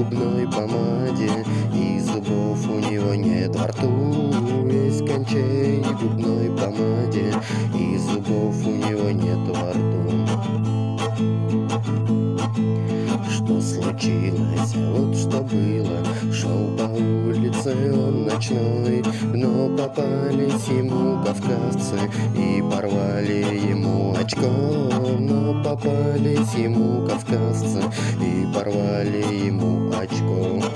губной помаде, и зубов у него нет во рту. Весь кончей в губной помаде, и зубов у него нет во рту. Что случилось? Вот что было. Шел по улице он ночной, но попались ему кавказцы и порвали ему очко. Но попались ему кавказцы и порвали ему очко.